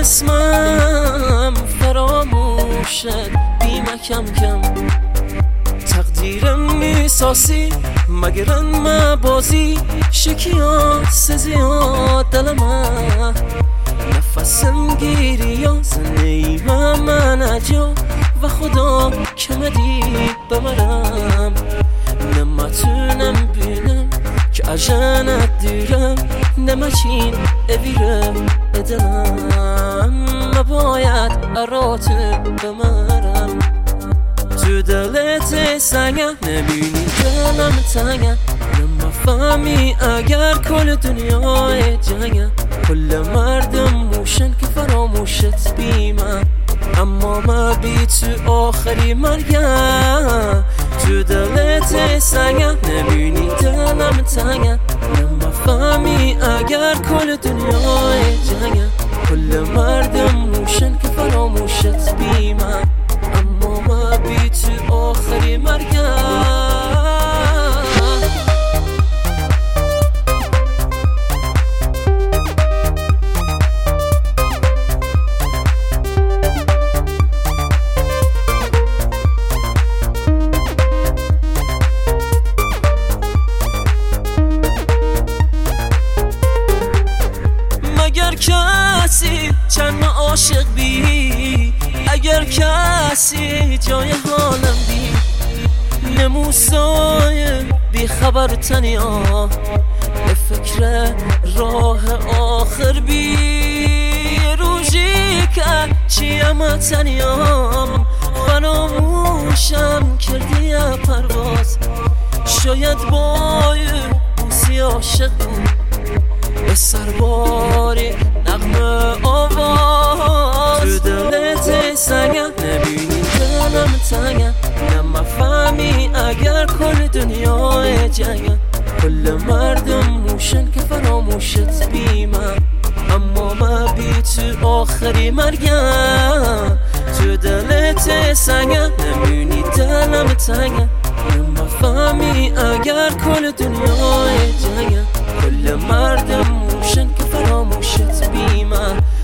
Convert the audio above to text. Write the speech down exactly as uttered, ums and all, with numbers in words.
اسمم فراموشت بیمه کم کم تقدیرم میساسی مگرن ما بازی شکیات سزیاد دلمه نفسم گیری یا زنیمه من اجا و خدا که مدید بمرم نمتونم بینم که اجنت دیرم نمچین اویرم ادلم مباید ارات بمرم تو دلت سنگه نبینی دلم تنگه نمفهمی اگر کل دنیای جنگه کل مردم موشن که فراموشت بیمه اما ما بی تو آخری مرگم تو دلت سنگه نبینی دلم تنگه نمفهمی اگر کل دنیای جنگه کل مردم موشن که فراموشت بیمه اما ما بی تو آخری مرگم اگر کسی چند عاشق بی اگر کسی جای حالم بی نموسای بی خبر تنیا به فکر راه آخر بی روزی که چیم تنیام فراموشم کردی پرواز شاید بای بوسی عاشق بود به سرباری نغمه آواز تو دلت سنگه نبینی دلم تنگه نمفهمی اگر کل دنیای جنگه کل مردم موشن که فراموشت بیمه اما ما بی تو آخری مرگم تو دلت سنگه نبینی دلم تنگه نمفهمی اگر کل دنیای جنگه کل مردم موشن که فراموشت بیمه